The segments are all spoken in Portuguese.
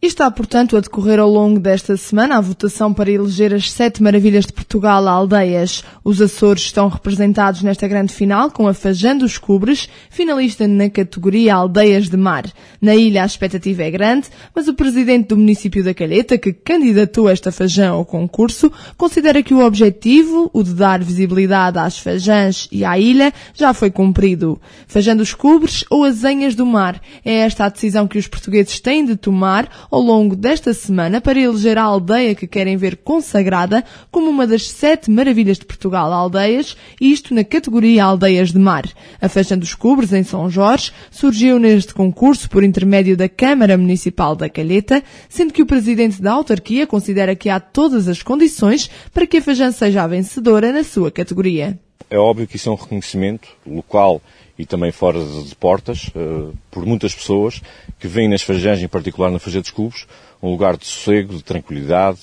E está, portanto, a decorrer ao longo desta semana a votação para eleger as 7 maravilhas de Portugal a aldeias. Os Açores estão representados nesta grande final com a Fajã dos Cubres, finalista na categoria Aldeias de Mar. Na ilha a expectativa é grande, mas o presidente do município da Calheta, que candidatou esta Fajã ao concurso, considera que o objetivo, o de dar visibilidade às Fajãs e à ilha, já foi cumprido. Fajã dos Cubres ou Azenhas do Mar? É esta a decisão que os portugueses têm de tomar ao longo desta semana para eleger a aldeia que querem ver consagrada como uma das 7 maravilhas de Portugal aldeias, isto na categoria Aldeias de Mar. A Fajã dos Cubres, em São Jorge, surgiu neste concurso por intermédio da Câmara Municipal da Calheta, sendo que o presidente da autarquia considera que há todas as condições para que a Fajã seja a vencedora na sua categoria. É óbvio que isso é um reconhecimento local e também fora de portas, por muitas pessoas que veem nas Fajãs, em particular na Fajã dos Cubres, um lugar de sossego, de tranquilidade,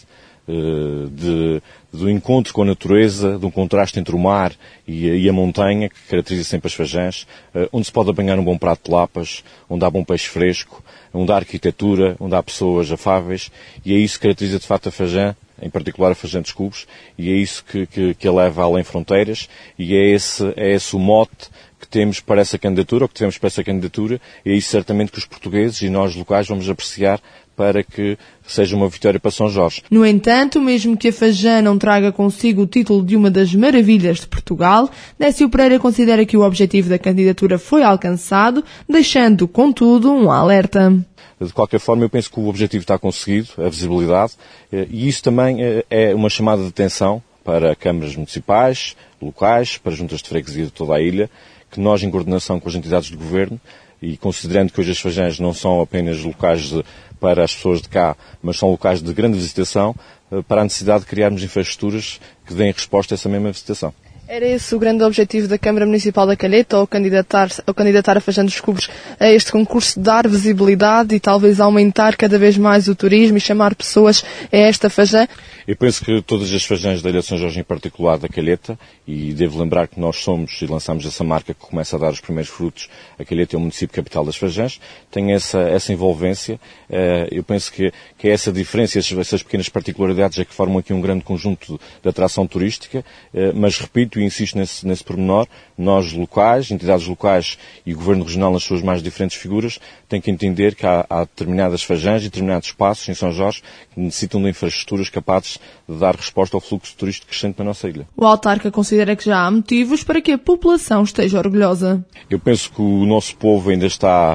do encontro com a natureza, de um contraste entre o mar e a montanha, que caracteriza sempre as Fajãs, onde se pode apanhar um bom prato de lapas, onde há bom peixe fresco, onde há arquitetura, onde há pessoas afáveis, e é isso que caracteriza de facto a Fajã, em particular a Fajã dos Cubres, e é isso que a leva além fronteiras, e é esse o mote que temos para essa candidatura, ou que tivemos para essa candidatura, e é isso certamente que os portugueses e nós locais vamos apreciar para que seja uma vitória para São Jorge. No entanto, mesmo que a Fajã não traga consigo o título de uma das maravilhas de Portugal, Décio Pereira considera que o objetivo da candidatura foi alcançado, deixando, contudo, um alerta. De qualquer forma, eu penso que o objetivo está conseguido, a visibilidade, e isso também é uma chamada de atenção para câmaras municipais, locais, para juntas de freguesia de toda a ilha, que nós, em coordenação com as entidades de governo, e considerando que hoje as Fajãs não são apenas locais para as pessoas de cá, mas são locais de grande visitação, para a necessidade de criarmos infraestruturas que deem resposta a essa mesma visitação. Era esse o grande objetivo da Câmara Municipal da Calheta, ao candidatar a Fajã dos Cubres a este concurso, dar visibilidade e talvez aumentar cada vez mais o turismo e chamar pessoas a esta Fajã? Eu penso que todas as Fajãs da Ilha de São Jorge, em particular da Calheta, e devo lembrar que nós somos e lançamos essa marca que começa a dar os primeiros frutos, a Calheta é o município capital das Fajãs, tem essa envolvência. Eu penso que é essa diferença, essas pequenas particularidades é que formam aqui um grande conjunto de atração turística, mas repito e insisto nesse pormenor, nós locais, entidades locais e o Governo Regional nas suas mais diferentes figuras, têm que entender que há determinadas Fajãs e determinados espaços em São Jorge que necessitam de infraestruturas capazes de dar resposta ao fluxo turístico crescente na nossa ilha. O autarca considera que já há motivos para que a população esteja orgulhosa. Eu penso que o nosso povo ainda está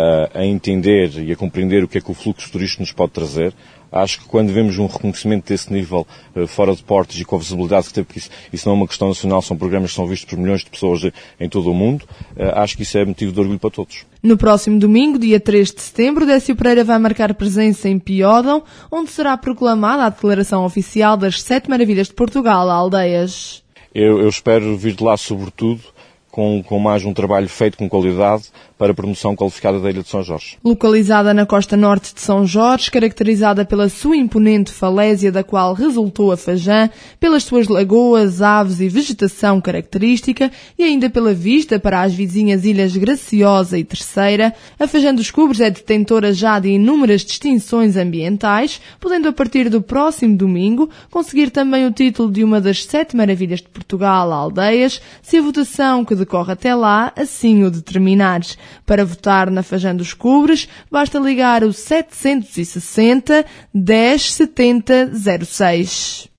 a entender e a compreender o que é que o fluxo turístico nos pode trazer. Acho que quando vemos um reconhecimento desse nível fora de portas e com a visibilidade que teve, porque isso não é uma questão nacional, são programas que são vistos por milhões de pessoas em todo o mundo, acho que isso é motivo de orgulho para todos. No próximo domingo, dia 3 de setembro, Décio Pereira vai marcar presença em Piódão, onde será proclamada a declaração oficial das 7 maravilhas de Portugal a aldeias. Eu espero vir de lá, sobretudo, com mais um trabalho feito com qualidade para a promoção qualificada da Ilha de São Jorge. Localizada na costa norte de São Jorge, caracterizada pela sua imponente falésia da qual resultou a Fajã, pelas suas lagoas, aves e vegetação característica e ainda pela vista para as vizinhas ilhas Graciosa e Terceira, a Fajã dos Cubres é detentora já de inúmeras distinções ambientais, podendo a partir do próximo domingo conseguir também o título de uma das 7 maravilhas de Portugal aldeias, se a votação que decorre até lá assim o determinar. Para votar na Fajã dos Cubres, basta ligar o 760 10 70 06.